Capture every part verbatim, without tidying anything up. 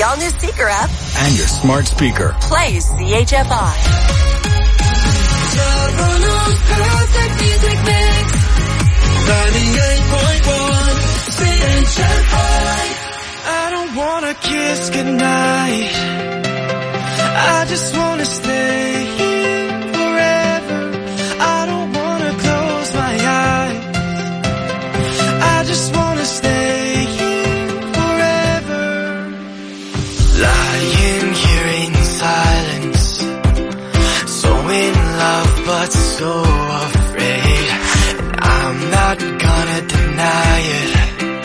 the all-new Seeker app, and your smart speaker. Play C H F I. Toronto's perfect music mix. ninety-eight point one C H F I. I don't wanna kiss goodnight. I just wanna stay here forever. I don't wanna close my eyes. I just wanna stay here forever. Lying here in silence, so in love but so afraid. And I'm not gonna deny it.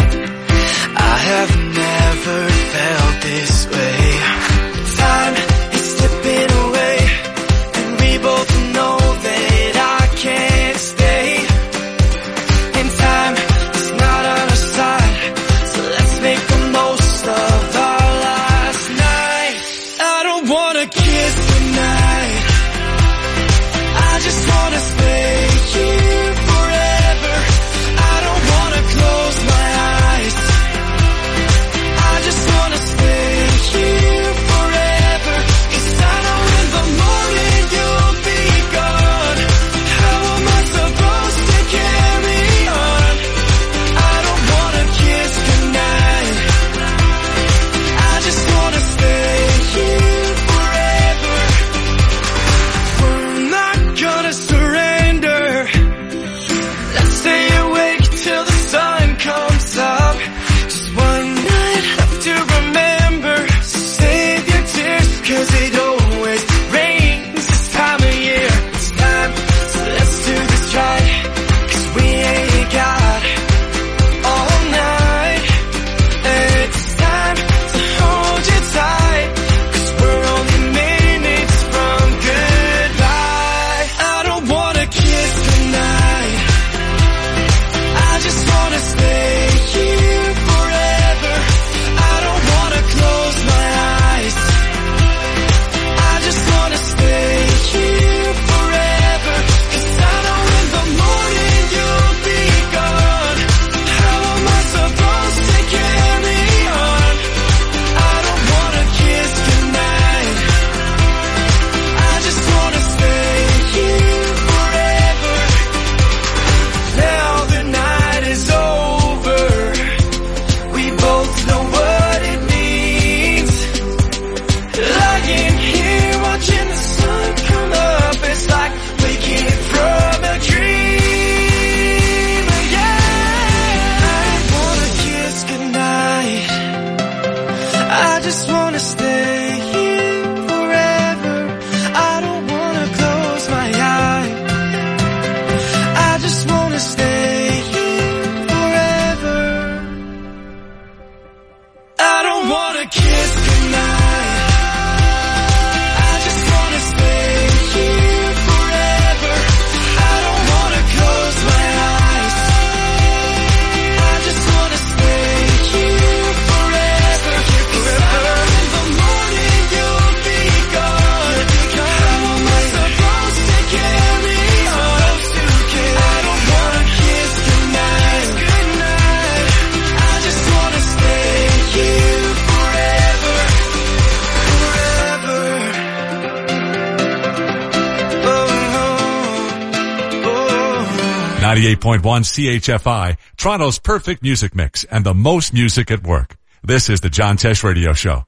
I have never felt this way. Time is slipping away, and we both know that I can't stay. And time is not on our side, so let's make the most of our last night. I don't wanna kiss tonight. I just wanna stay here forever. I don't wanna close my eyes. I just wanna stay here forever. 'Cause I know in the morning you'll be gone. How am I supposed to carry on? I don't wanna kiss goodnight. I just wanna stay here forever. We're not gonna surrender. Let's stay awake till the sun comes up. Just one night left to remember. So save your tears, 'cause it always rains this time of year. It's time, so let's do this right, 'cause we ain't got all night. And it's time to hold you tight, 'cause we're only minutes from goodbye. I don't wanna kiss tonight. I just wanna stay here forever. I don't wanna close my eyes. I just wanna stay here forever. 'Cause I know in the morning you'll be gone. How am I supposed to carry on? I don't wanna kiss goodnight. I just wanna stay here forever. Now the night is over. We both know what it means. Lying here watching the sun come up, it's like waking from a dream. Yeah, I don't wanna kiss goodnight. I just wanna stay here forever. I don't wanna close my eyes. I just wanna stay here forever. I don't wanna kiss goodnight. I just wanna stay here forever. I don't wanna close my eyes. I just wanna stay here forever. 'Cause I know in the morning you'll be gone. How am I supposed to carry on? I don't wanna kiss goodnight. I just wanna stay here forever. Forever. Oh, oh. ninety-eight point one C H F I, Toronto's perfect music mix and the most music at work. This is the John Tesh Radio Show.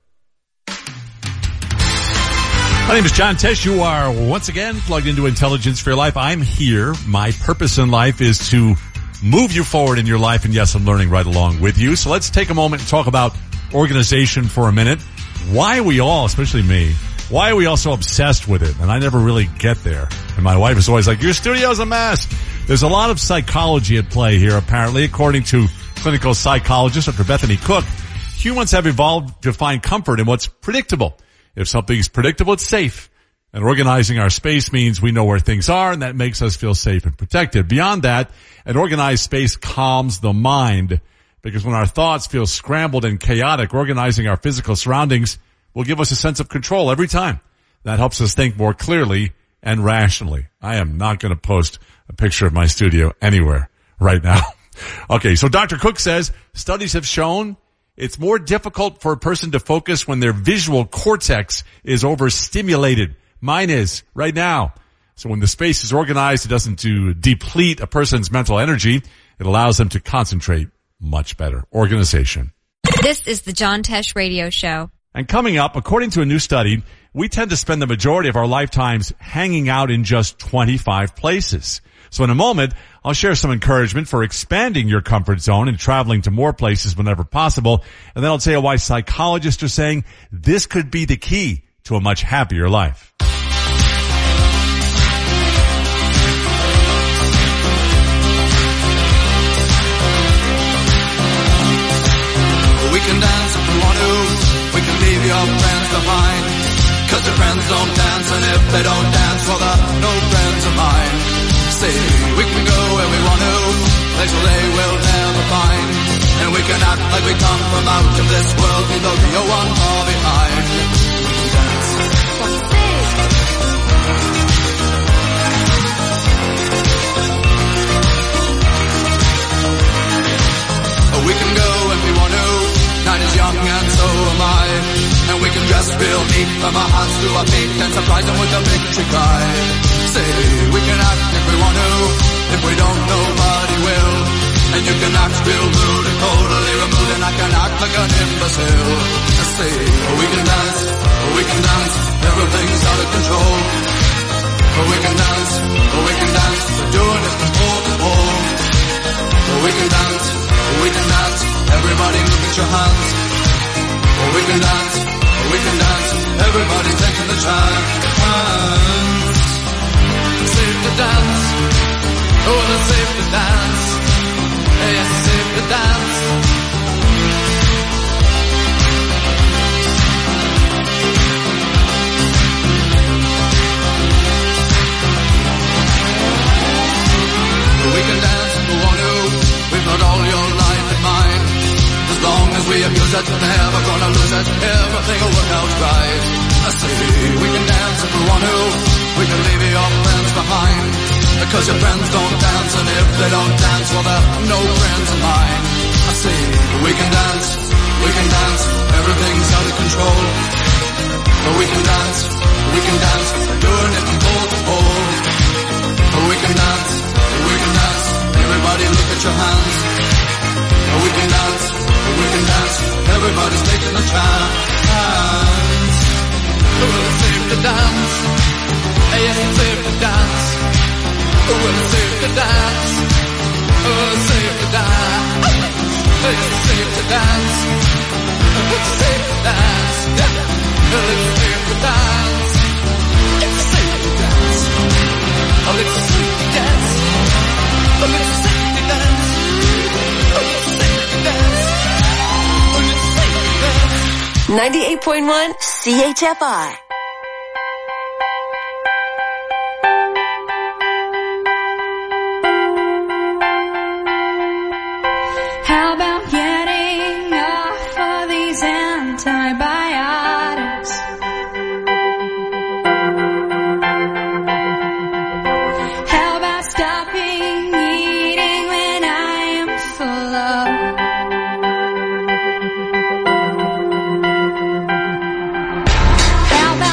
My name is John Tesh. You are once again plugged into Intelligence for Your Life. I'm here. My purpose in life is to move you forward in your life, and yes, I'm learning right along with you. So let's take a moment and talk about organization for a minute. Why are we all, especially me, why are we all so obsessed with it? And I never really get there. And my wife is always like, your studio's a mess. There's a lot of psychology at play here, apparently. According to clinical psychologist Doctor Bethany Cook, humans have evolved to find comfort in what's predictable. If something's predictable, it's safe. And organizing our space means we know where things are, and that makes us feel safe and protected. Beyond that, an organized space calms the mind, because when our thoughts feel scrambled and chaotic, organizing our physical surroundings will give us a sense of control every time. That helps us think more clearly and rationally. I am not going to post a picture of my studio anywhere right now. Okay, so Doctor Cook says studies have shown It's more difficult for a person to focus when their visual cortex is overstimulated. Mine is right now. So when the space is organized, it doesn't to deplete a person's mental energy. It allows them to concentrate much better. Organization. This is the John Tesh Radio Show. And coming up, according to a new study, we tend to spend the majority of our lifetimes hanging out in just twenty-five places. So in a moment, I'll share some encouragement for expanding your comfort zone and traveling to more places whenever possible. And then I'll tell you why psychologists are saying this could be the key to a much happier life. We can dance if we want to. We can leave your friends behind. Cause your friends don't dance, and if they don't dance, well, they're no friends of mine. See, we can go where we want to, places they will never find. And we can act like we come from out of this world, leave the real one far behind. We can dance. We can go when we want to. Night is young and so am I. And we can dress real neat from our hearts to our feet and surprise them with a victory cry. Say, we can act if we want to. If we don't, nobody will. And you can act real rude and totally removed, and I can act like an imbecile. Say, we can dance, we can dance, everything's out of control. We can dance, we can dance, we're doing it from pole to pole. We can dance, we can dance, everybody look at your hands. We can dance, we can dance, everybody taking the chance. It's safe to dance, oh it's safe to dance, yes it's safe to dance. We can dance if we want to, we've got all your life in mind. As long as we abuse it, never gonna lose it, everything will work out right. I say, we can dance if we want to, we can leave your friends behind. Because your friends don't dance, and if they don't dance, well they're no friends of mine. I say, we can dance, we can dance, everything's out of control. But we can dance, we can dance, we're doing it from pole to pole. But we can dance, we can dance, everybody look at your hands. We can dance, we can dance, everybody's taking a chance. Well, it's safe to dance, yes, it's safe to dance. Well, it's safe to dance, oh, it's safe to dance. It's safe to dance, it's safe to dance, yeah. Well, it's safe to dance, it's safe to dance. Oh, it's safe to dance, oh, it's safe to dance. ninety-eight point one C H F I. How about getting off of these antibiotics? How about stopping eating when I am full of? How about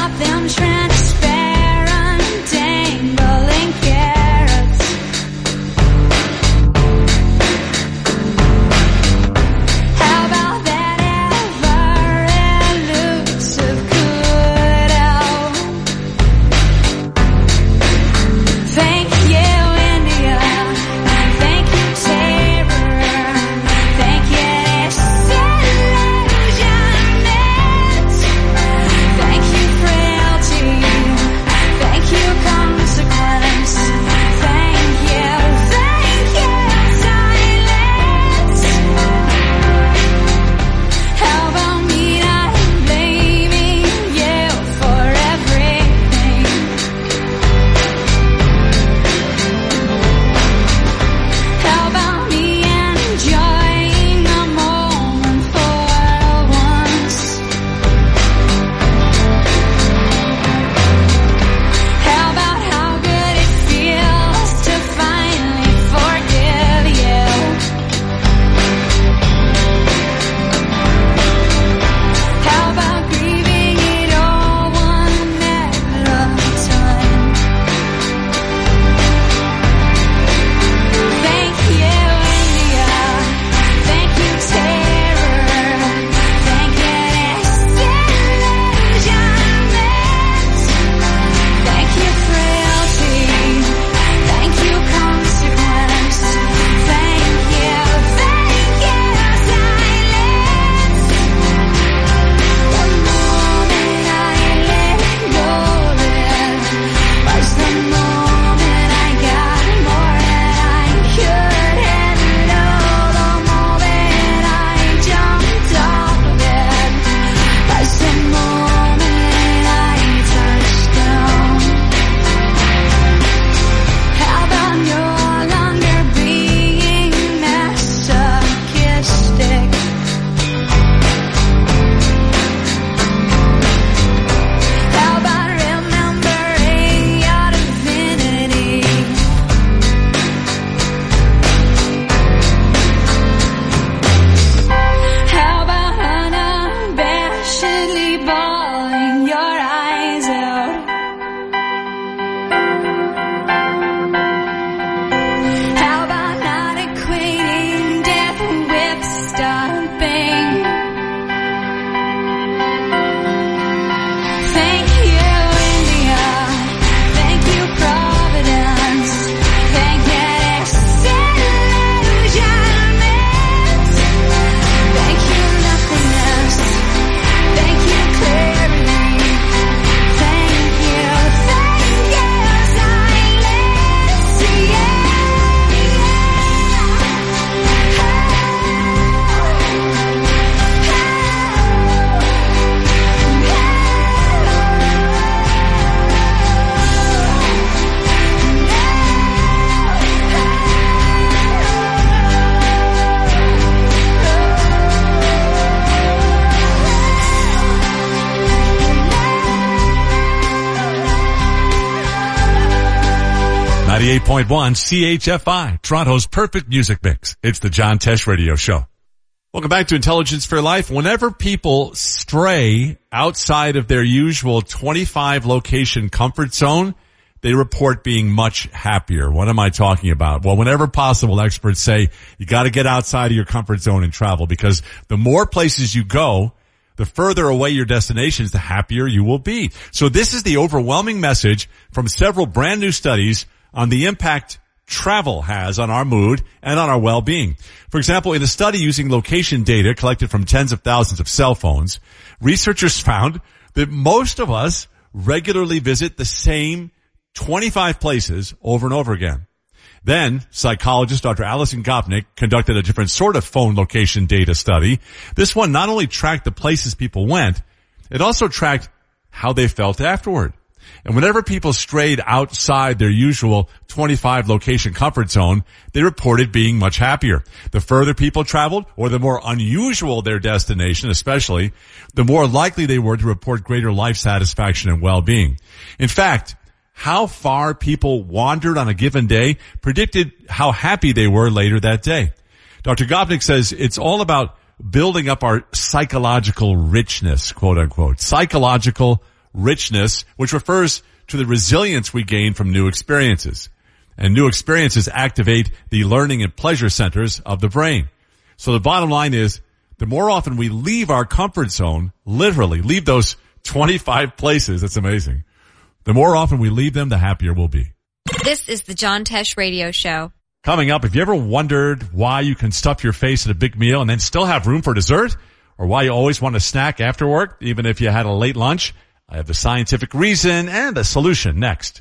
ninety-eight point one C H F I, Toronto's perfect music mix. It's the John Tesh Radio Show. Welcome back to Intelligence for Life. Whenever people stray outside of their usual twenty-five location comfort zone, they report being much happier. What am I talking about? Well, whenever possible, experts say you got to get outside of your comfort zone and travel, because the more places you go, the further away your destination is, the happier you will be. So this is the overwhelming message from several brand new studies on the impact travel has on our mood and on our well-being. For example, in a study using location data collected from tens of thousands of cell phones, researchers found that most of us regularly visit the same twenty-five places over and over again. Then, psychologist Doctor Alison Gopnik conducted a different sort of phone location data study. This one not only tracked the places people went, it also tracked how they felt afterward. And whenever people strayed outside their usual twenty-five location comfort zone, they reported being much happier. The further people traveled, or the more unusual their destination especially, the more likely they were to report greater life satisfaction and well-being. In fact, how far people wandered on a given day predicted how happy they were later that day. Doctor Gopnik says it's all about building up our psychological richness, quote unquote. Psychological richness, which refers to the resilience we gain from new experiences. And new experiences activate the learning and pleasure centers of the brain. So the bottom line is, the more often we leave our comfort zone, literally leave those twenty-five places, that's amazing. The more often we leave them, the happier we'll be. This is the John Tesh Radio Show. Coming up, have you ever wondered why you can stuff your face at a big meal and then still have room for dessert? Or why you always want a snack after work, even if you had a late lunch? I have the scientific reason and a solution next.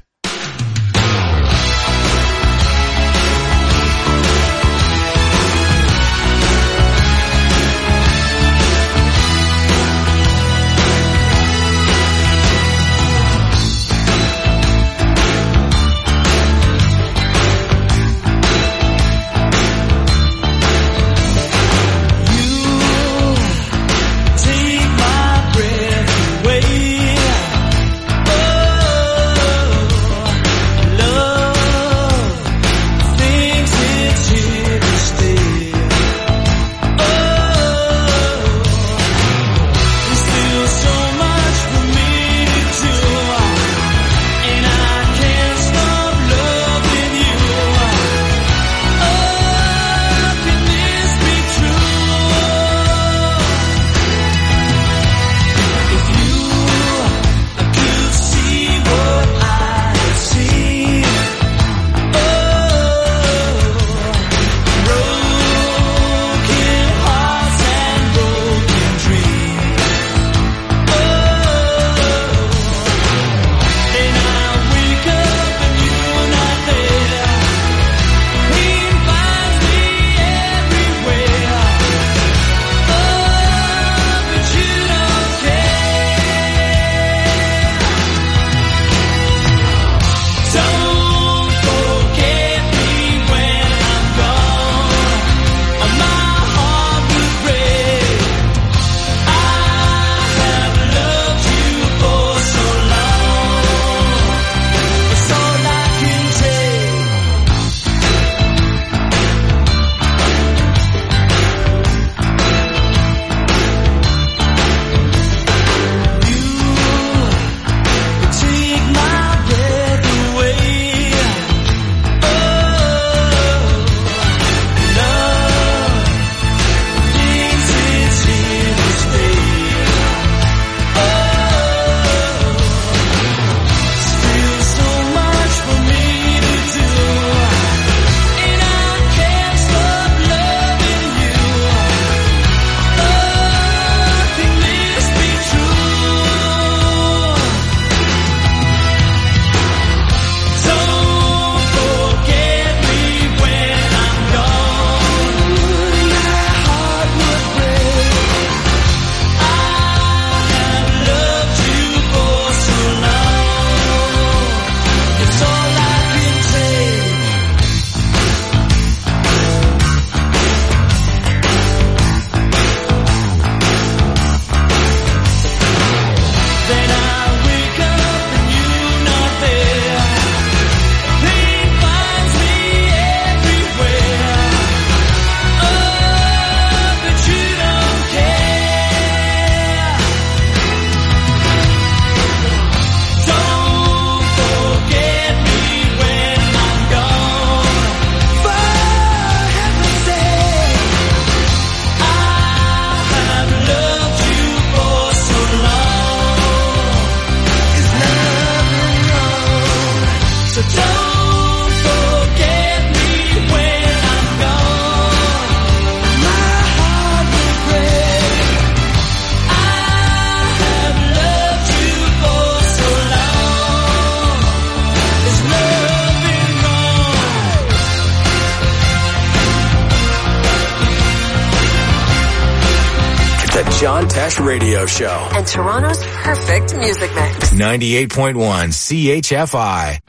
John Tesh Radio Show. And Toronto's perfect music mix. ninety-eight point one C H F I.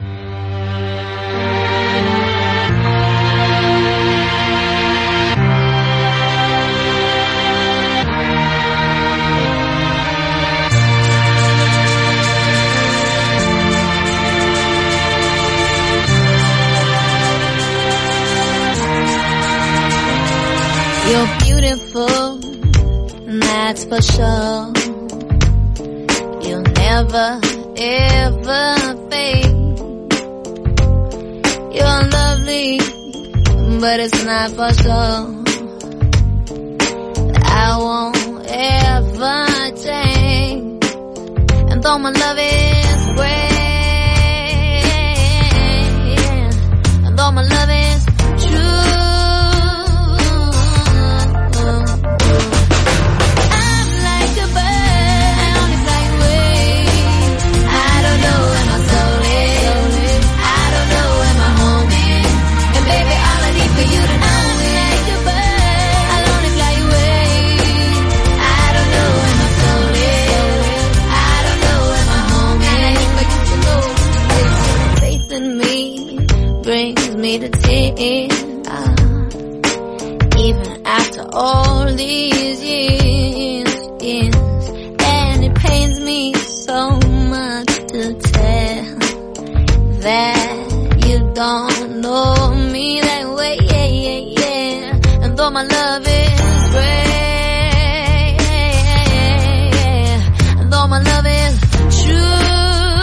You're beautiful, that's for sure. You'll never, ever fade. You're lovely, but it's not for sure. I won't ever change. And though my love is great, and though my love is true, me to tears, uh, even after all these years, years, and it pains me so much to tell that you don't know me that way, yeah, yeah, yeah. And though my love is great, and though my love is true,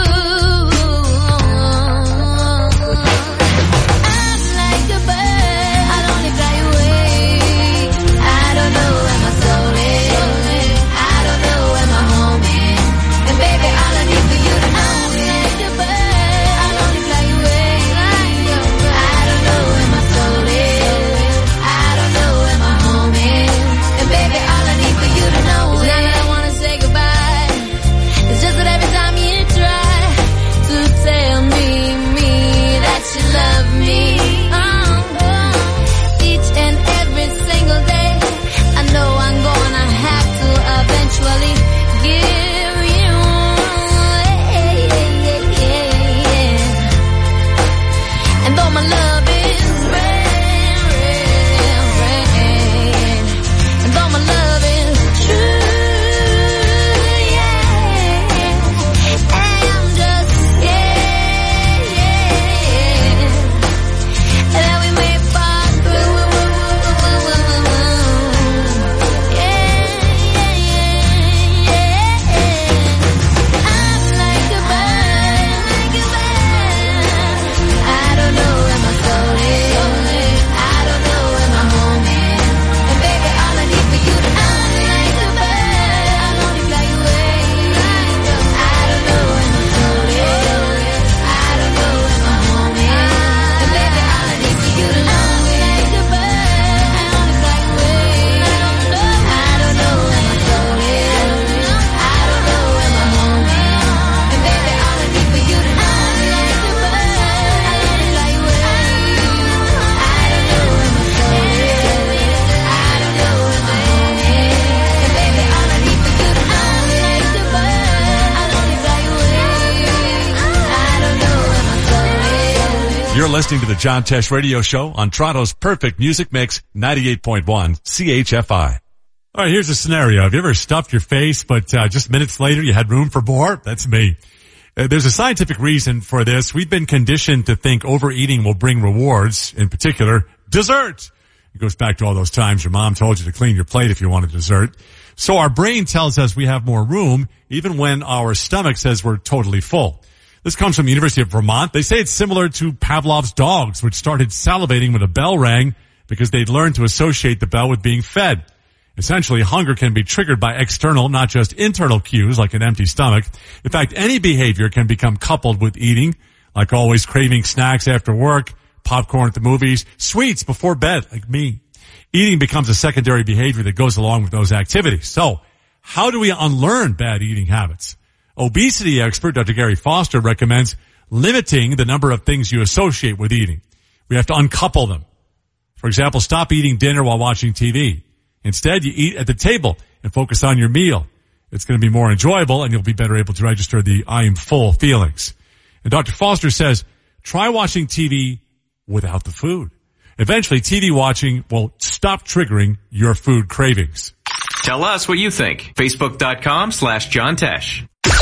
You're listening to the John Tesh Radio Show on Toronto's perfect music mix, ninety-eight point one C H F I. All right, here's a scenario. Have you ever stuffed your face, but uh, just minutes later you had room for more? That's me. Uh, there's a scientific reason for this. We've been conditioned to think overeating will bring rewards, in particular, dessert. It goes back to all those times your mom told you to clean your plate if you wanted dessert. So our brain tells us we have more room, even when our stomach says we're totally full. This comes from the University of Vermont. They say it's similar to Pavlov's dogs, which started salivating when a bell rang because they'd learned to associate the bell with being fed. Essentially, hunger can be triggered by external, not just internal cues like an empty stomach. In fact, any behavior can become coupled with eating, like always craving snacks after work, popcorn at the movies, sweets before bed, like me. Eating becomes a secondary behavior that goes along with those activities. So, how do we unlearn bad eating habits? Obesity expert Doctor Gary Foster recommends limiting the number of things you associate with eating. We have to uncouple them. For example, stop eating dinner while watching T V. Instead, you eat at the table and focus on your meal. It's going to be more enjoyable, and you'll be better able to register the I am full feelings. And Doctor Foster says, try watching T V without the food. Eventually, T V watching will stop triggering your food cravings. Tell us what you think. Facebook.com slash John Tesh.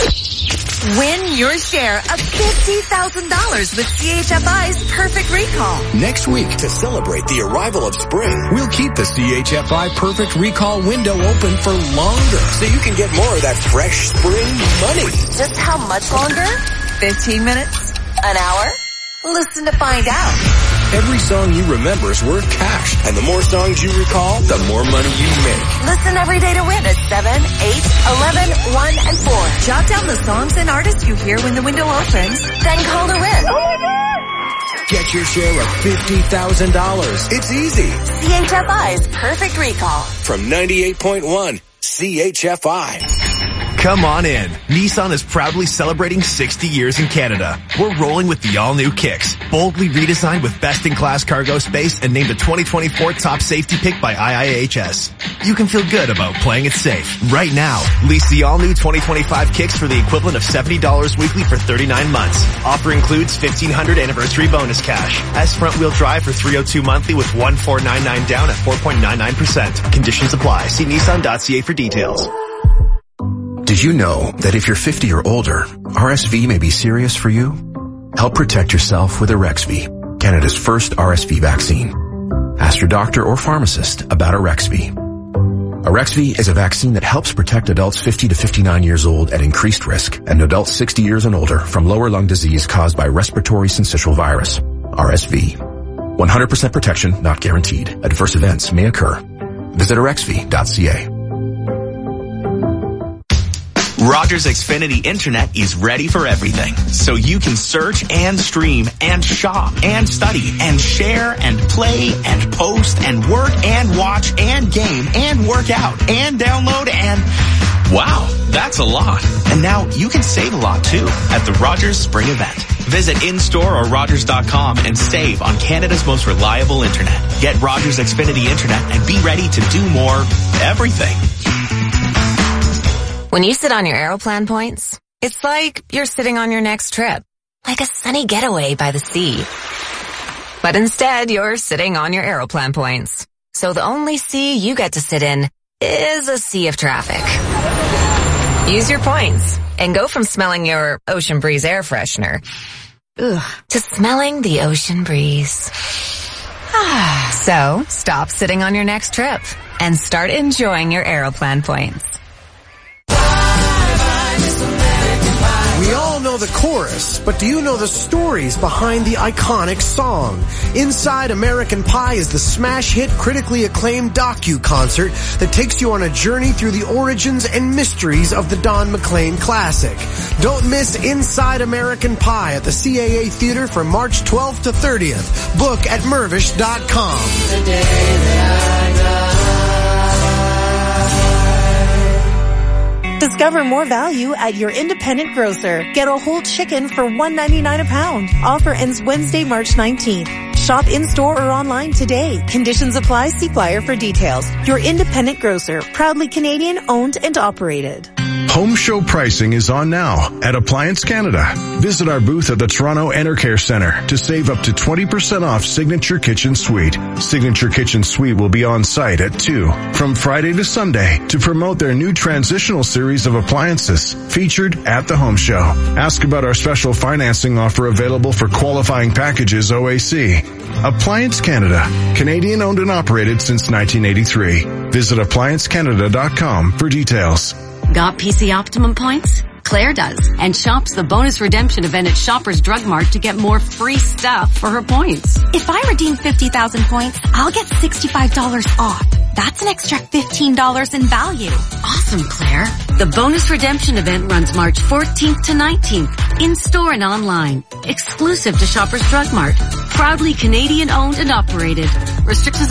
Win your share of fifty thousand dollars with C H F I's Perfect Recall. Next week, to celebrate the arrival of spring, we'll keep the C H F I Perfect Recall window open for longer so you can get more of that fresh spring money. Just how much longer? fifteen minutes? An hour? Listen to find out. Every song you remember is worth cash, and the more songs you recall, the more money you make. Listen every day to win at seven, eight, eleven, one, and four. Jot down the songs and artists you hear when the window opens, then call to win. Oh my God! Get your share of fifty thousand dollars. It's easy. C H F I's Perfect Recall. From ninety-eight point one C H F I. Come on in. Nissan is proudly celebrating sixty years in Canada. We're rolling with the all-new Kicks, boldly redesigned with best-in-class cargo space and named a twenty twenty-four top safety pick by I I H S. You can feel good about playing it safe. Right now, lease the all-new twenty twenty-five Kicks for the equivalent of seventy dollars weekly for thirty-nine months. Offer includes fifteen hundred dollars anniversary bonus cash. As front-wheel drive for three hundred two monthly with one four nine nine down at four point nine nine percent. Conditions apply. See Nissan dot C A for details. Did you know that if you're fifty or older, R S V may be serious for you? Help protect yourself with Arexvy, Canada's first R S V vaccine. Ask your doctor or pharmacist about Arexvy. Arexvy is a vaccine that helps protect adults fifty to fifty-nine years old at increased risk and adults sixty years and older from lower lung disease caused by respiratory syncytial virus, R S V. one hundred percent protection, not guaranteed. Adverse events may occur. Visit Arexvy dot C A. Rogers Xfinity Internet is ready for everything, so you can search and stream and shop and study and share and play and post and work and watch and game and work out and download and... Wow, that's a lot. And now you can save a lot too at the Rogers Spring Event. Visit in-store or Rogers dot com and save on Canada's most reliable internet. Get Rogers Xfinity Internet and be ready to do more everything. When you sit on your Aeroplan points, it's like you're sitting on your next trip, like a sunny getaway by the sea. But instead, you're sitting on your Aeroplan points. So the only sea you get to sit in is a sea of traffic. Use your points and go from smelling your Ocean Breeze air freshener ugh, to smelling the ocean breeze. So stop sitting on your next trip and start enjoying your Aeroplan points. We all know the chorus, but do you know the stories behind the iconic song? Inside American Pie is the smash hit, critically acclaimed docu-concert that takes you on a journey through the origins and mysteries of the Don McLean classic. Don't miss Inside American Pie at the C A A Theater from March twelfth to thirtieth. Book at Mervish dot com. The day that I Discover more value at your independent grocer. Get a whole chicken for one ninety-nine a pound. Offer ends Wednesday, March nineteenth. Shop in-store or online today. Conditions apply. See flyer for details. Your independent grocer. Proudly Canadian owned and operated. Home show pricing is on now at Appliance Canada. Visit our booth at the Toronto Enercare Centre to save up to twenty percent off Signature Kitchen Suite. Signature Kitchen Suite will be on site at two from Friday to Sunday to promote their new transitional series of appliances featured at the home show. Ask about our special financing offer available for qualifying packages O A C. Appliance Canada, Canadian owned and operated since nineteen eighty-three. Visit appliance canada dot com for details. Got P C Optimum points? Claire does, and shops the bonus redemption event at Shoppers Drug Mart to get more free stuff for her points. If I redeem fifty thousand points, I'll get sixty-five dollars off. That's an extra fifteen dollars in value. Awesome, Claire. The bonus redemption event runs March fourteenth to nineteenth, in-store and online. Exclusive to Shoppers Drug Mart. Proudly Canadian owned and operated. Restrictions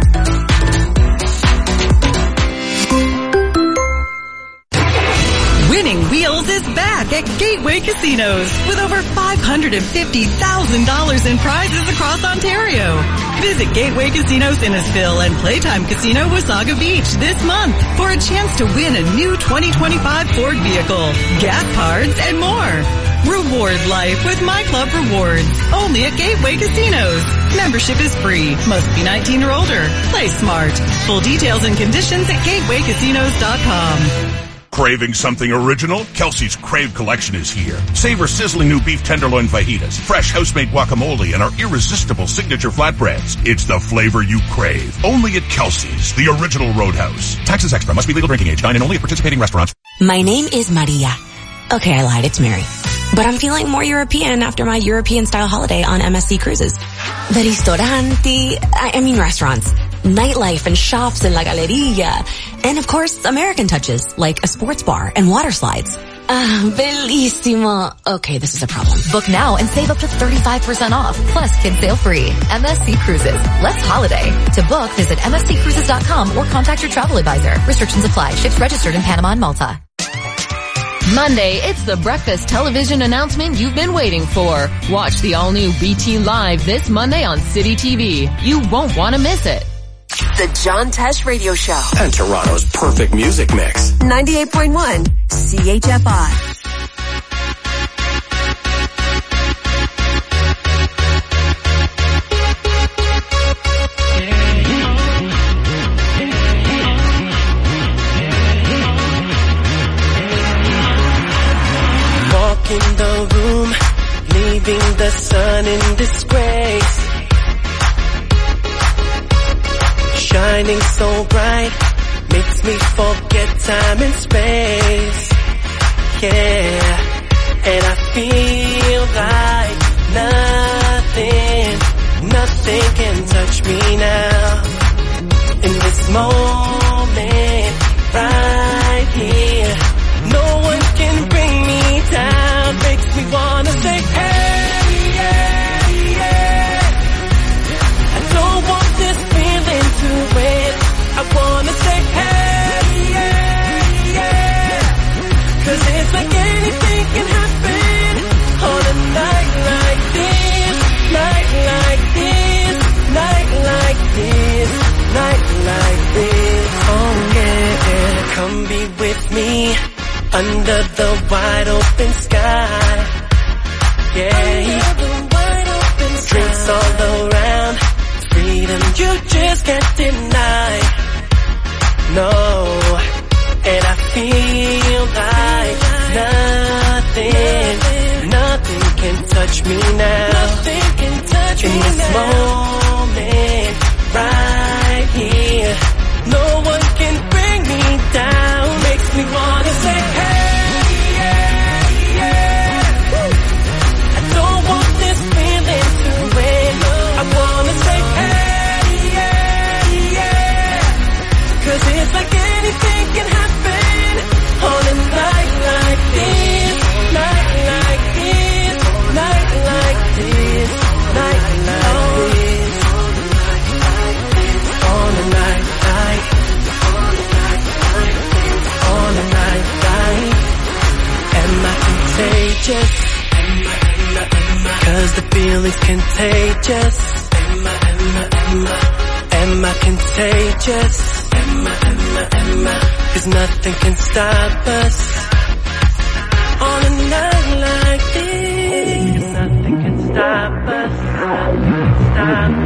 apply. Winning Wheels is back at Gateway Casinos with over five hundred fifty thousand dollars in prizes across Ontario. Visit Gateway Casinos Innisfil and Playtime Casino Wasaga Beach this month for a chance to win a new twenty twenty-five Ford vehicle, gas cards, and more. Reward life with My Club Rewards, only at Gateway Casinos. Membership is free. Must be nineteen or older. Play smart. Full details and conditions at gateway casinos dot com. Craving something original? Kelsey's Crave Collection is here. Savor sizzling new beef tenderloin fajitas, fresh house-made guacamole, and our irresistible signature flatbreads. It's the flavor you crave. Only at Kelsey's, the original Roadhouse. Taxes extra. Must be legal drinking age. Dine in only at participating restaurants. My name is Maria. Okay, I lied. It's Mary. But I'm feeling more European after my European-style holiday on M S C Cruises. The ristoranti, I mean restaurants, nightlife and shops in La Galleria, and of course, American touches like a sports bar and water slides. Ah, bellissimo. Okay, this is a problem. Book now and save up to thirty-five percent off, plus kids sail free. M S C Cruises. Let's holiday. To book, visit M S C cruises dot com or contact your travel advisor. Restrictions apply. Ships registered in Panama and Malta. Monday, it's the breakfast television announcement you've been waiting for. Watch the all-new B T Live this Monday on City T V. You won't want to miss it. The John Tesh Radio Show. And Toronto's perfect music mix. ninety-eight point one C H F I. In the room, leaving the sun in disgrace, shining so bright, makes me forget time and space, yeah, and I feel like nothing, nothing can touch me now, in this moment, right here, no one can bring me down. Makes me wanna say, hey, yeah, yeah. I don't want this feeling to wait. I wanna say, hey, yeah, yeah. Cause it's like anything can happen on a night like this, night like this, night like this, night like this. Oh yeah, come be with me under the wide open sky, yeah, under the wide open sky. Drinks all around, freedom you just can't deny, no, and I feel like nothing, nothing can touch me now, nothing can touch in me this now. Moment, right here, no one can bring me down, makes me wanna say, hey. It's like anything can happen on a night like this, night like this, night like this, night like this, on a night like, on a night like. Am I contagious? Cause the feeling's contagious. Am I, am I, am I, am I contagious? Emma, Emma, Emma, cause nothing can stop us on a night like this. Nothing can stop us, stop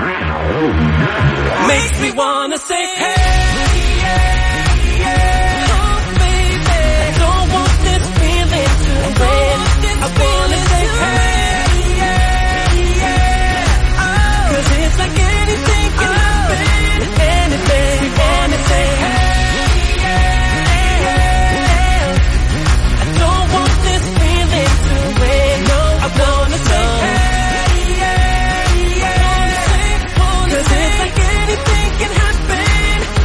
us. Makes me wanna say, hey, yeah, yeah. Oh, baby, I don't want this feeling to wait. I wanna say, hey, yeah, yeah. Oh, cause it's like anything can happen, anything. Wanna say, hey, yeah, yeah. I don't want this feeling to wait. No, I wanna say, hey, yeah, yeah. Cause it's like anything can happen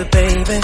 baby, baby.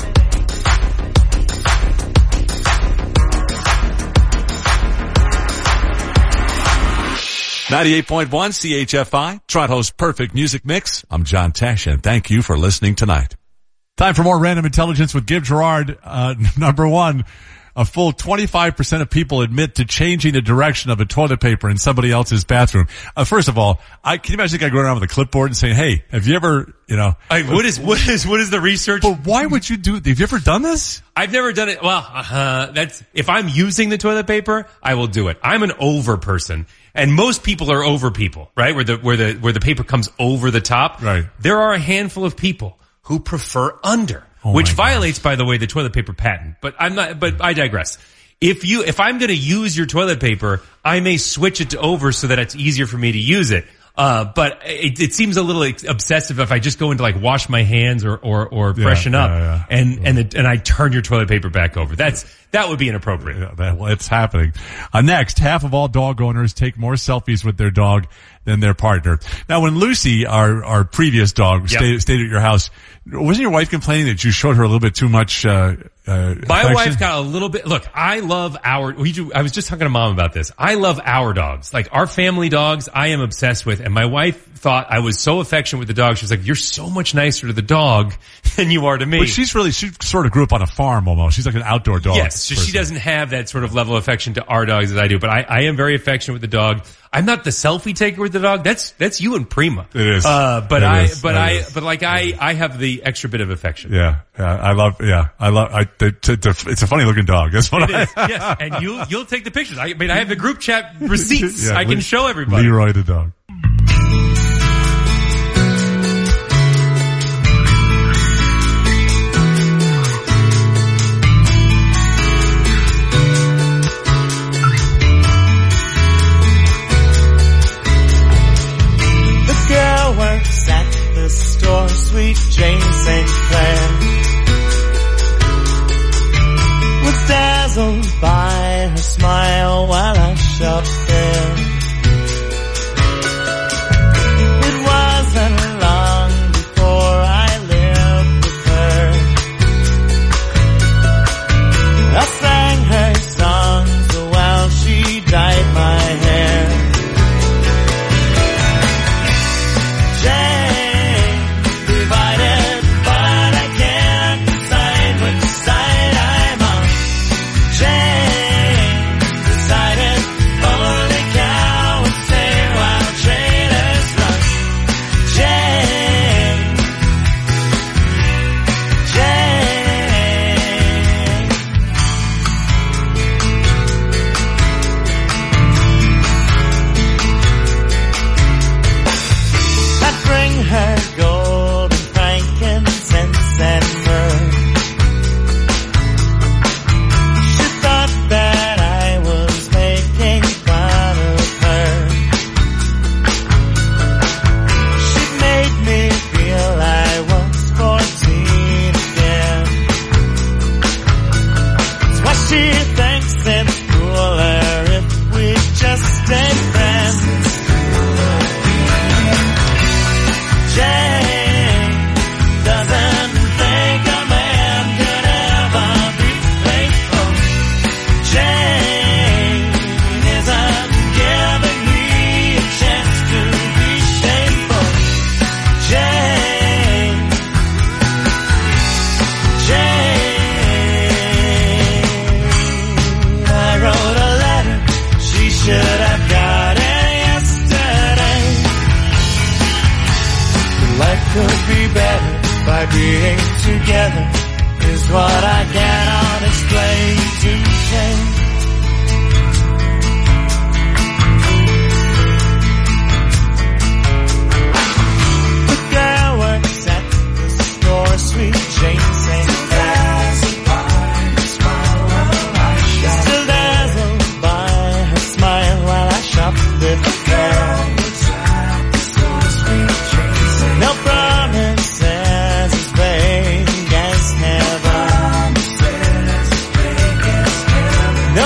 ninety-eight point one C H F I, Toronto's perfect music mix. I'm John Tesh, and thank you for listening tonight. Time for more Random Intelligence with Gib Gerard. Uh, number one, a full twenty-five percent of people admit to changing the direction of a toilet paper in somebody else's bathroom. Uh, first of all, I can you imagine a guy going around with a clipboard and saying, "Hey, have you ever, you know, I, what is what is what is the research?" But why would you do? Have you ever done this? I've never done it. Well, uh, that's if I'm using the toilet paper, I will do it. I'm an over person. And most people are over people, right? Where the, where the, where the paper comes over the top. Right. There are a handful of people who prefer under, oh which violates, by the way, the toilet paper patent. But I'm not, but I digress. If you, if I'm going to use your toilet paper, I may switch it to over so that it's easier for me to use it. Uh, but it, it seems a little obsessive if I just go into like wash my hands or, or, or Yeah, freshen up yeah, yeah. and, and, the, and I turn your toilet paper back over. That's, that would be inappropriate. Yeah, that, well, it's happening. Uh, next, half of all dog owners take more selfies with their dog than their partner. Now, when Lucy, our, our previous dog, Yep. stayed, stayed at your house, wasn't your wife complaining that you showed her a little bit too much, uh, uh, My affection? wife got a little bit, look, I love our, we do, I was just talking to mom about this. I love our dogs. Like our family dogs, I am obsessed with. And my wife thought I was so affectionate with the dog. She was like, you're so much nicer to the dog than you are to me. But she's really, she sort of grew up on a farm almost. She's like an outdoor dog. Yes, so she doesn't have that sort of level of affection to our dogs as I do, but I, I am very affectionate with the dog. I'm not the selfie taker with the dog. That's, that's you and Prima. It is. Uh, but It I, is. but It I, is. but like I, I have the extra bit of affection. Yeah, yeah, I love, yeah, I love, I, the, to, to, it's a funny looking dog. That's what It I, is, yes. And you'll, you'll take the pictures. I mean, I have the group chat receipts. Yeah, I can Le- show everybody. Leroy the dog. The girl works at the store, sweet Jane Saint Clair. Was dazzled by her smile while I shopped there. It wasn't long before I lived with her. I sang her songs while she dyed my hair. Jane, divided, but I can't decide which side I'm on. Jane, decided, only cowards stay while traitors run. Jane, Jane. I'd bring her gold and frankincense and myrrh. She thought that I was making fun of her. She made me feel I was fourteen again. That's why she thinks it's cooler if we just stay friends. Jane doesn't think a man could ever be faithful. Jane isn't giving me a chance to be shameful. Jane, Jane, I wrote a letter she should have got it yesterday. Life could be better by being together is what I cannot explain to Jane. The girl works at the store, sweet Jane Saint Clair. Still dazzled by her smile while I shop with the girl. No promises as vague as heaven. No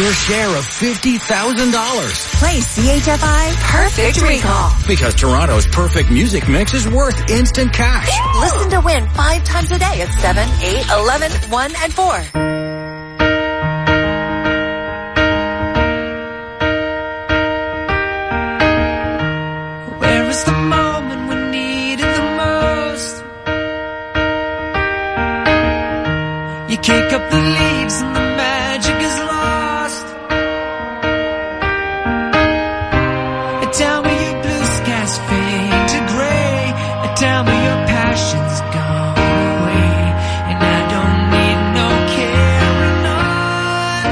your share of fifty thousand dollars. Play C H F I Perfect Recall. Because Toronto's perfect music mix is worth instant cash. Listen to win five times a day at seven, eight, eleven, one, and four. Where is the moment we needed the most? You kick up the leaves and the magic is lost. Tell me your blue skies fade to gray. Tell me your passion's gone away. And I don't need no carrying on.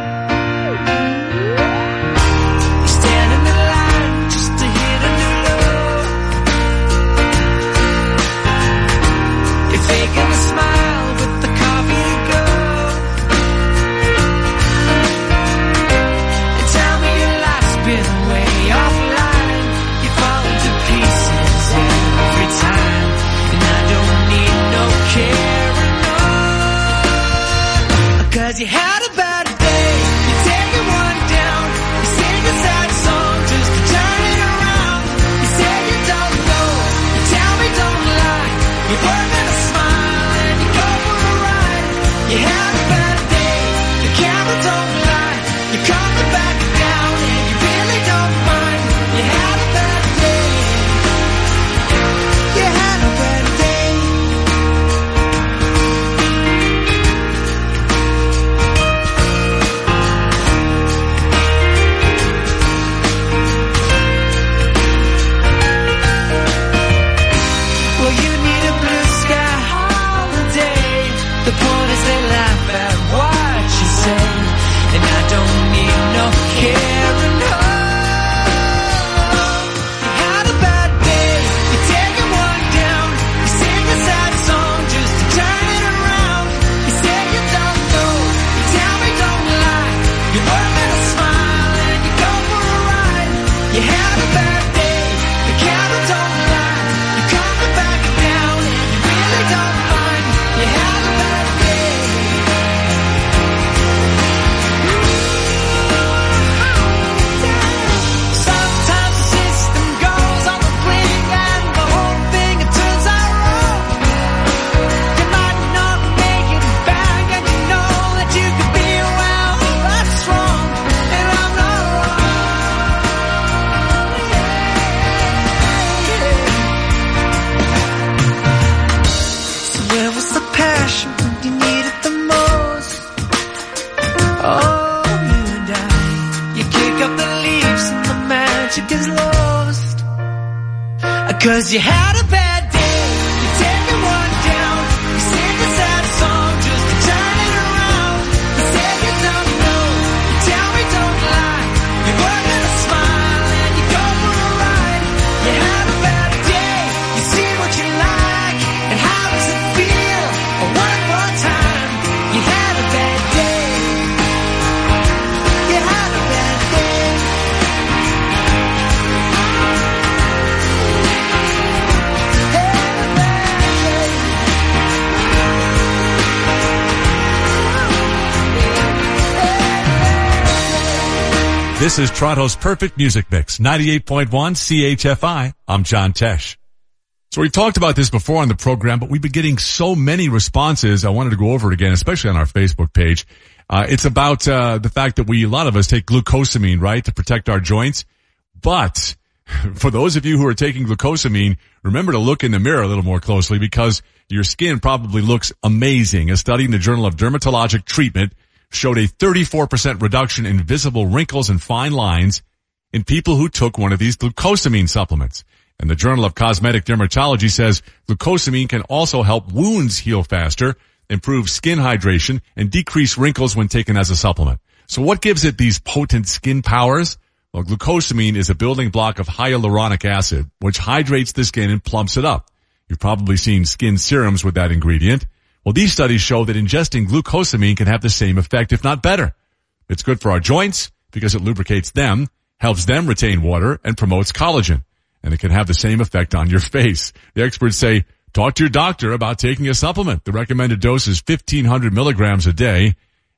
You stand in the line just to hit a new low. You're faking a smile with the coffee to go. And tell me your life's been way offline. You fall into pieces every time. And I don't need no carrying on. Cause you had a bad day. You take it one down. You sing a sad song just to turn it around. You say you don't know. You tell me don't lie. You work on a smile and you go for a ride. You had a bad day. The camera don't lie. You calm it back down and you really don't mind. You had a bad day. You had a bad day. Well, you need a blue sky holiday. The point is they laugh at what you say. And I don't need no carrying on. You had a bad day. You take it one down. You sing a sad song just to turn it around. You say you don't know. You tell me don't lie. You work with a smile and you go for a ride. You had a bad day. The camera don't lie. You calm it back down and you really don't mind. You had a bad day. Sometimes the system goes on the blink and the whole thing it turns out wrong. You might not make it back and you know that you could be well, that's wrong. And I'm not wrong. So where was the passion when you needed the most? Oh, you and I. You kick up the leaves and the magic is lost. Cause you had a bad day. You take it one down. You sing a sad song just to turn it around. You say you don't know. You tell me don't lie. You work on a smile and you go for a ride. You had a bad day. You see what you like. And how does it feel? Oh, one more time. You had a bad day. You had a bad day. This is Toronto's perfect music mix, ninety-eight point one C H F I. I'm John Tesh. So we've talked about this before on the program, but we've been getting so many responses. I wanted to go over it again, especially on our Facebook page. Uh, it's about uh, the fact that we, a lot of us take glucosamine, right, to protect our joints. But for those of you who are taking glucosamine, remember to look in the mirror a little more closely because your skin probably looks amazing. A study in the Journal of Dermatologic Treatment showed a thirty-four percent reduction in visible wrinkles and fine lines in people who took one of these glucosamine supplements. And the Journal of Cosmetic Dermatology says glucosamine can also help wounds heal faster, improve skin hydration, and decrease wrinkles when taken as a supplement. So what gives it these potent skin powers? Well, glucosamine is a building block of hyaluronic acid, which hydrates the skin and plumps it up. You've probably seen skin serums with that ingredient. Well, these studies show that ingesting glucosamine can have the same effect, if not better. It's good for our joints because it lubricates them, helps them retain water, and promotes collagen. And it can have the same effect on your face. The experts say, talk to your doctor about taking a supplement. The recommended dose is fifteen hundred milligrams a day.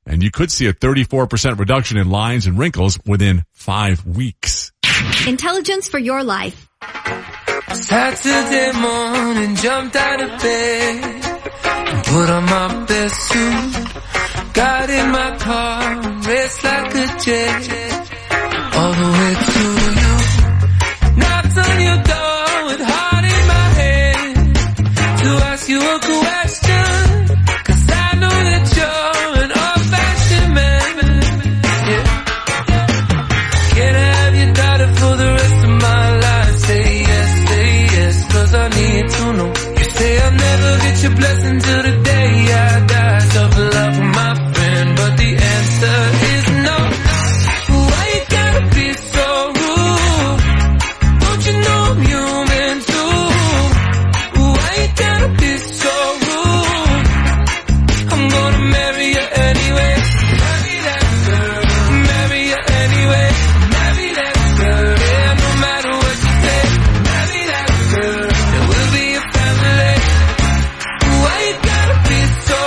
And you could see a thirty-four percent reduction in lines and wrinkles within five weeks. Intelligence for your life. Saturday morning, jumped out of bed and put on my best suit. Got in my car, raced like a jet all the way to you. Knocked on your door with heart in my head to ask you a question, 'cause I know that you're an old-fashioned man. Yeah. Can I have your daughter for the rest of my life? Say yes, say yes, 'cause I need to know. You say I'll never get your blessing till the day I die. Tough love for my friend, but the answer is no. Why you gotta be so rude? Don't you know I'm human too? Why you gotta be so rude? I'm gonna marry you anyway. Marry that girl. Marry you anyway. Marry that girl. Yeah, no matter what you say. Marry that girl. And we'll be a family. Why you gotta be so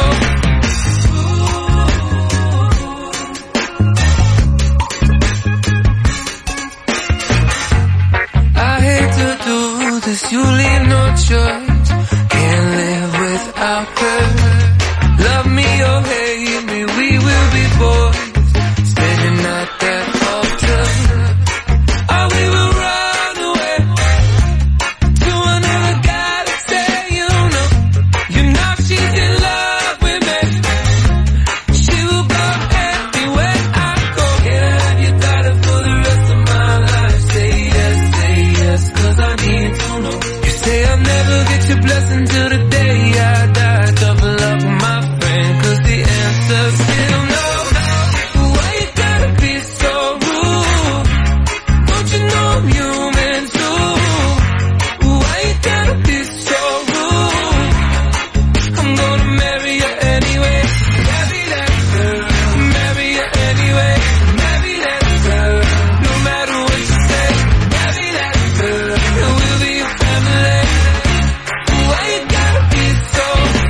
I hate to do this, you leave no choice. Can't live without her. Love me or hate me, we will be boys. Standing at that altar. Or we will run away to another guy to say, you know, you know she's in love with me. She will go everywhere I go. Can I have your daughter for the rest of my life? Say yes, say yes, 'cause I need to know. You say I'll never get your blessing till the day I die. Tough love for my friend, 'cause the answer's still no. Why you gotta be so rude? Don't you know I'm human too? Why you gotta be so rude? I'm gonna marry you anyway. Marry that girl. Marry you anyway. Marry that girl. No matter what you say. Marry that girl. And we'll be a family. Why you gotta be so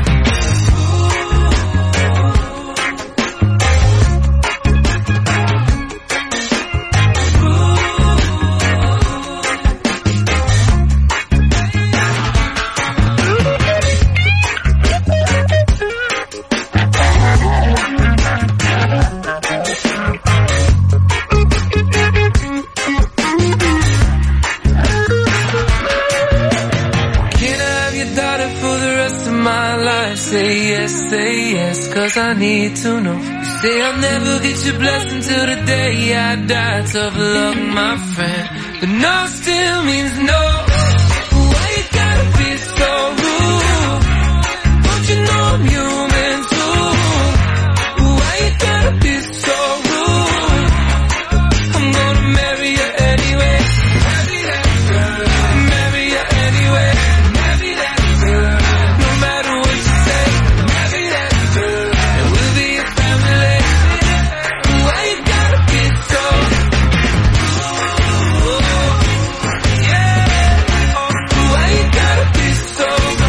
Can I have your daughter for the rest of my life? Say yes, say yes, 'cause I need to know. You say I'll never get your blessing till the day I die. Tough love, my friend, but no still means no. Why you gotta be so rude? Don't you know I'm human too? Why you gotta be so rude? I'm gonna marry you anyway. Marry that girl. Marry you anyway. Marry that girl. No matter what you say. Marry that girl. And we'll be a family. Why you gotta be so yeah. Oh, why you gotta be so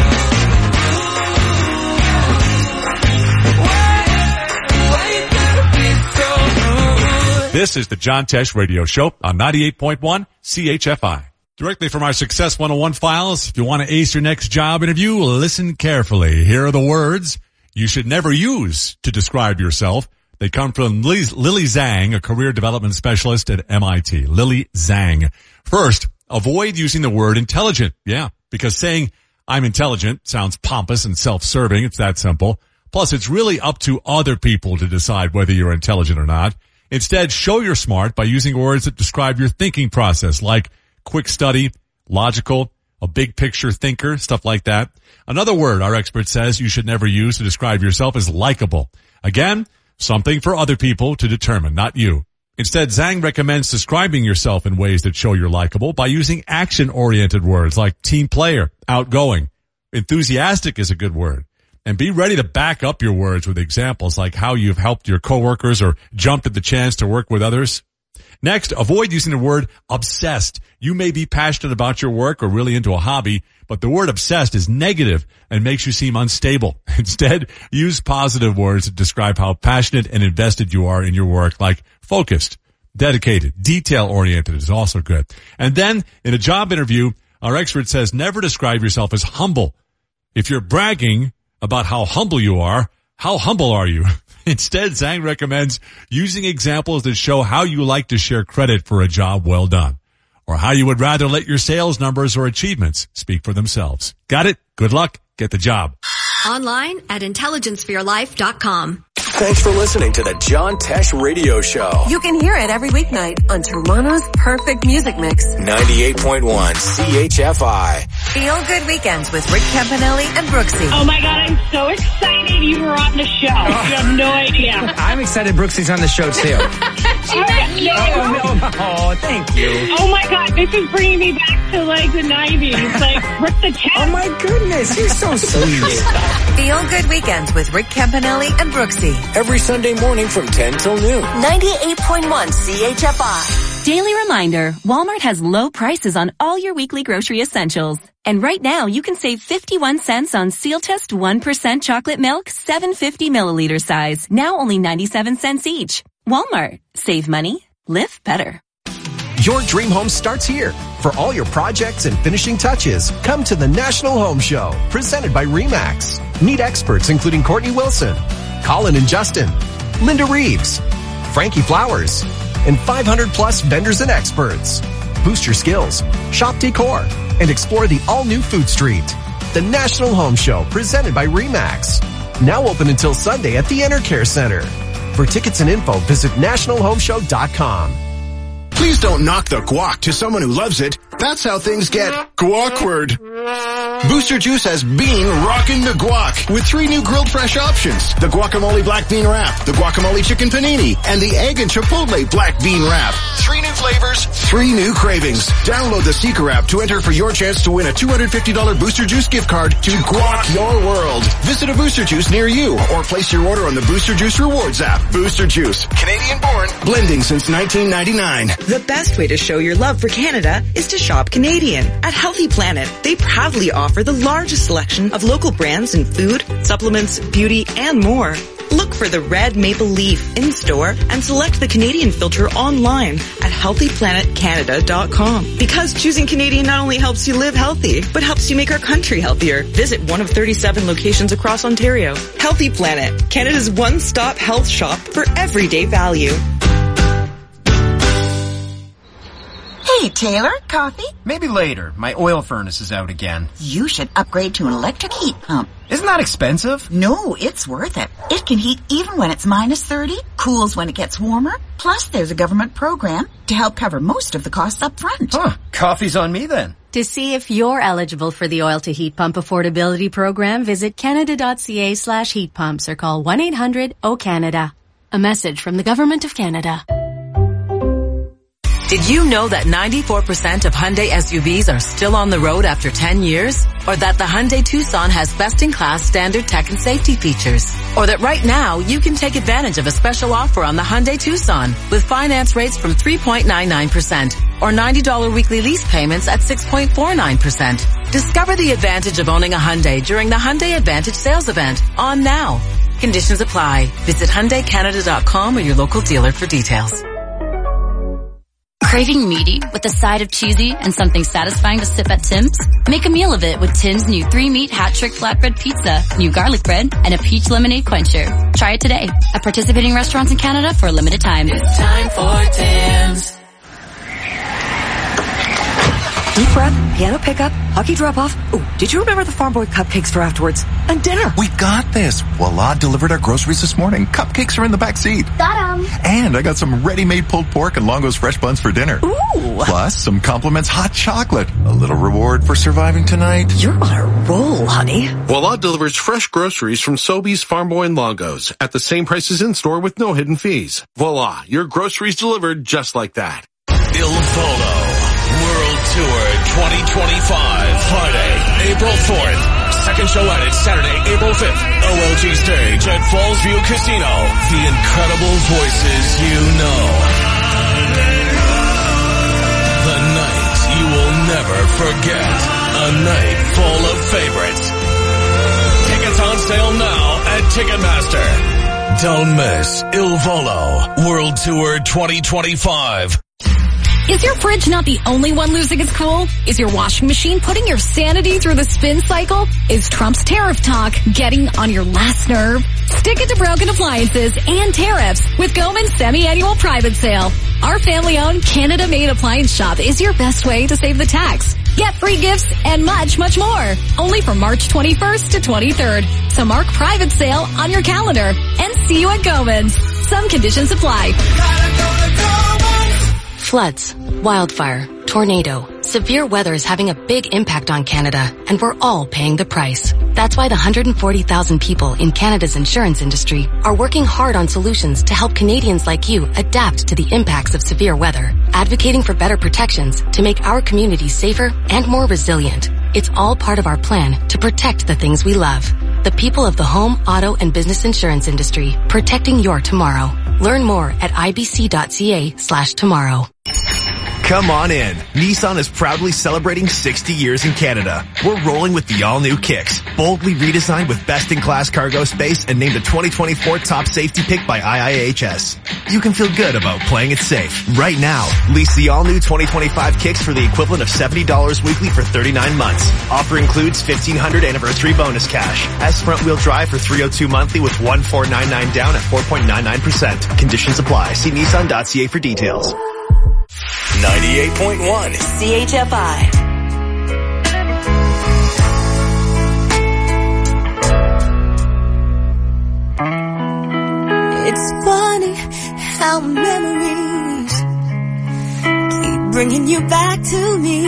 Why? Why you gotta be so rude? This is the John Tesh Radio Show on ninety-eight point one C H F I. Directly from our Success one oh one files, if you want to ace your next job interview, listen carefully. Here are the words you should never use to describe yourself. They come from Lily, Lily Zhang, a career development specialist at M I T. Lily Zhang. First, avoid using the word intelligent. Yeah, because saying I'm intelligent sounds pompous and self-serving. It's that simple. Plus, it's really up to other people to decide whether you're intelligent or not. Instead, show you're smart by using words that describe your thinking process, like quick study, logical, a big picture thinker, stuff like that. Another word our expert says you should never use to describe yourself is likable. Again, something for other people to determine, not you. Instead, Zhang recommends describing yourself in ways that show you're likable by using action-oriented words like team player, outgoing. Enthusiastic is a good word. And be ready to back up your words with examples like how you've helped your coworkers or jumped at the chance to work with others. Next, avoid using the word obsessed. You may be passionate about your work or really into a hobby, but the word obsessed is negative and makes you seem unstable. Instead, use positive words to describe how passionate and invested you are in your work, like focused, dedicated, detail-oriented is also good. And then, in a job interview, our expert says never describe yourself as humble. If you're bragging about how humble you are, how humble are you? Instead, Zhang recommends using examples that show how you like to share credit for a job well done, or how you would rather let your sales numbers or achievements speak for themselves. Got it? Good luck. Get the job. Online at intelligence for your life dot com. Thanks for listening to the John Tesh Radio Show. You can hear it every weeknight on Toronto's Perfect Music Mix. ninety-eight point one C H F I. Feel Good Weekends with Rick Campanelli and Brooksy. Oh my God, I'm so excited you were on the show. Oh. You have no idea. I'm excited Brooksy's on the show too. oh, no. oh, no. oh, thank you. Oh my God, this is bringing me back to like the nineties. Like Rick the Cat. Oh my goodness, he's so sweet. Feel Good Weekends with Rick Campanelli and Brooksy. Every Sunday morning from ten till noon. ninety-eight point one C H F I. Daily reminder, Walmart has low prices on all your weekly grocery essentials. And right now, you can save fifty-one cents on Sealtest one percent chocolate milk, seven hundred fifty milliliter size. Now only ninety-seven cents each. Walmart. Save money. Live better. Your dream home starts here. For all your projects and finishing touches, come to the National Home Show, presented by RE/MAX. Meet experts including Courtney Wilson, Colin and Justin, Linda Reeves, Frankie Flowers, and five hundred plus vendors and experts. Boost your skills, shop decor, and explore the all-new Food Street. The National Home Show, presented by RE/MAX. Now open until Sunday at the Enercare Center. For tickets and info, visit national home show dot com. Please don't knock the guac to someone who loves it. That's how things get guackward. Booster Juice has been rocking the guac with three new grilled fresh options. The guacamole black bean wrap, the guacamole chicken panini, and the egg and chipotle black bean wrap. Three new flavors, three new cravings. Download the Seeker app to enter for your chance to win a two hundred fifty dollars Booster Juice gift card to guac your world. Visit a Booster Juice near you or place your order on the Booster Juice Rewards app. Booster Juice, Canadian born, blending since nineteen ninety-nine. The best way to show your love for Canada is to shop Canadian. At Healthy Planet, they proudly offer the largest selection of local brands in food, supplements, beauty, and more. Look for the red maple leaf in store and select the Canadian filter online at healthy planet canada dot com. Because choosing Canadian not only helps you live healthy, but helps you make our country healthier. Visit one of thirty-seven locations across Ontario. Healthy Planet, Canada's one-stop health shop for everyday value. Hey, Taylor, coffee? Maybe later. My oil furnace is out again. You should upgrade to an electric heat pump. Isn't that expensive? No, it's worth it. It can heat even when it's minus thirty, cools when it gets warmer. Plus, there's a government program to help cover most of the costs up front. Huh, coffee's on me then. To see if you're eligible for the Oil to Heat Pump Affordability Program, visit canada.ca slash heat pumps or call one eight hundred O Canada. A message from the Government of Canada. Did you know that ninety-four percent of Hyundai S U Vs are still on the road after ten years? Or that the Hyundai Tucson has best-in-class standard tech and safety features? Or that right now you can take advantage of a special offer on the Hyundai Tucson with finance rates from three point nine nine percent or ninety dollars weekly lease payments at six point four nine percent. Discover the advantage of owning a Hyundai during the Hyundai Advantage Sales Event on now. Conditions apply. Visit Hyundai Canada dot com or your local dealer for details. Craving meaty with a side of cheesy and something satisfying to sip at Tim's? Make a meal of it with Tim's new three-meat hat-trick flatbread pizza, new garlic bread, and a peach lemonade quencher. Try it today at participating restaurants in Canada for a limited time. It's time for Tim's. Deep breath, piano pickup, hockey drop-off. Ooh, did you remember the Farm Boy cupcakes for afterwards? And dinner. We got this. Voila delivered our groceries this morning. Cupcakes are in the back seat. Got 'em. And I got some ready-made pulled pork and Longo's fresh buns for dinner. Ooh. Plus some compliments hot chocolate. A little reward for surviving tonight. You're on a roll, honey. Voila delivers fresh groceries from Sobeys, Farm Boy, and Longo's at the same prices in store with no hidden fees. Voila, your groceries delivered just like that. Il Volo World Tour twenty twenty-five. Friday, April fourth. Second show added Saturday, April fifth. O L G stage at Falls View Casino. The incredible voices you know. The night you will never forget. A night full of favorites. Tickets on sale now at Ticketmaster. Don't miss Il Volo World Tour twenty twenty-five. Is your fridge not the only one losing its cool? Is your washing machine putting your sanity through the spin cycle? Is Trump's tariff talk getting on your last nerve? Stick it to broken appliances and tariffs with Goman's semi-annual private sale. Our family-owned, Canada-made appliance shop is your best way to save the tax. Get free gifts and much, much more. Only from March twenty-first to twenty-third. So mark private sale on your calendar and see you at Goman's. Some conditions apply. Floods, wildfire, tornado, severe weather is having a big impact on Canada, and we're all paying the price. That's why the one hundred forty thousand people in Canada's insurance industry are working hard on solutions to help Canadians like you adapt to the impacts of severe weather, advocating for better protections to make our communities safer and more resilient. It's all part of our plan to protect the things we love. The people of the home, auto, and business insurance industry, protecting your tomorrow. Learn more at ibc.ca slash tomorrow. Come on in. Nissan is proudly celebrating sixty years in Canada. We're rolling with the all-new Kicks, boldly redesigned with best-in-class cargo space and named a twenty twenty-four top safety pick by I I H S. You can feel good about playing it safe. Right now, lease the all-new twenty twenty-five Kicks for the equivalent of seventy dollars weekly for thirty-nine months. Offer includes fifteen hundred dollars anniversary bonus cash. S front-wheel drive for three hundred two monthly with one thousand four hundred ninety-nine down at four point nine nine percent. Conditions apply. See Nissan dot C A for details. ninety-eight point one C H F I. It's funny how memories keep bringing you back to me.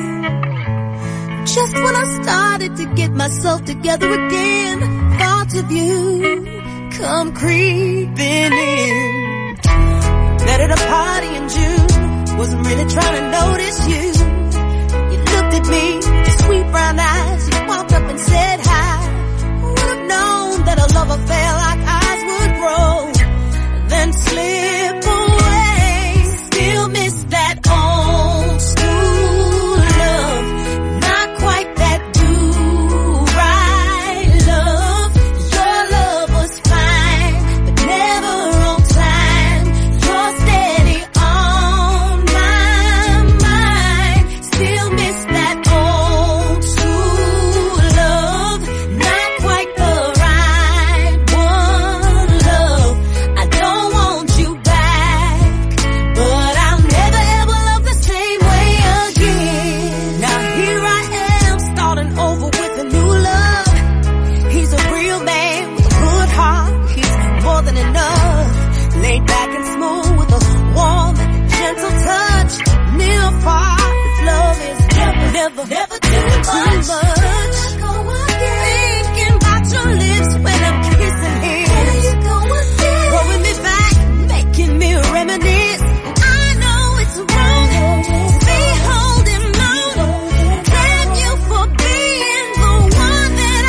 Just when I started to get myself together again, thoughts of you come creeping in. Met at a party in June, wasn't really trying to notice you. You looked at me with your sweet brown eyes, you walked up and said hi. Would have known that a love affair like ours would grow, then slip away. Still miss that old school love, not quite that do-right love. Your love was fine, but never on time. You're steady on my mind. Still miss that old school love, not quite the right one, love. I don't want you back, but I'll never ever love the same way again. Now here I am, starting over with a new love. He's a real man with a good heart, he's more than enough. Laid back and smooth with a warm and gentle touch. Near or far, his love is never, never, never too much. Thinking about your lips when I'm kissing him. Throwing me back, making me reminisce. I know it's wrong to be holding on. Damn you for being the one that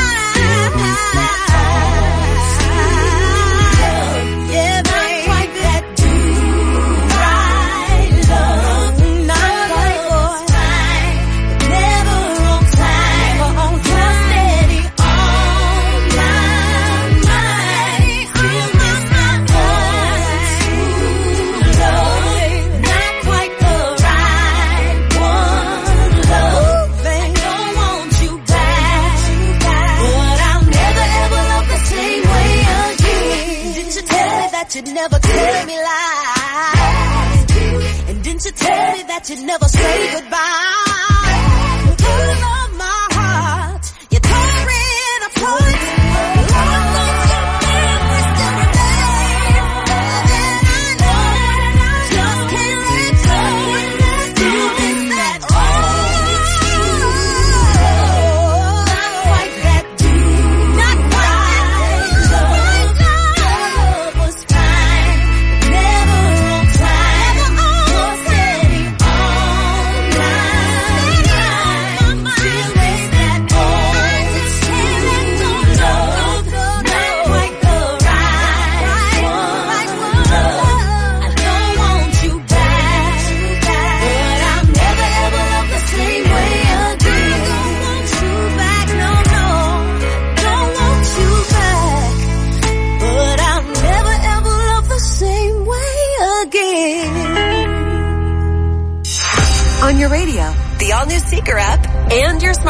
I, yeah, not quite that do-right love, not quite for time, but never on time, on time, steady on my mind. Still miss my old school love, not quite the right one, love. I don't want you back, but I'll never ever love the same way again. Didn't you tell me that you'd never tell me lies? And didn't you tell me that you'd never say goodbye? With all of my heart, you tore it apart. Lord knows your memory still remains. And I know, just can't let go. Still miss that old school love, not quite that do, not quite that love. Your love was fine, but never on time. Never on steady on my on your radio, the all-new Seeker app, and your smart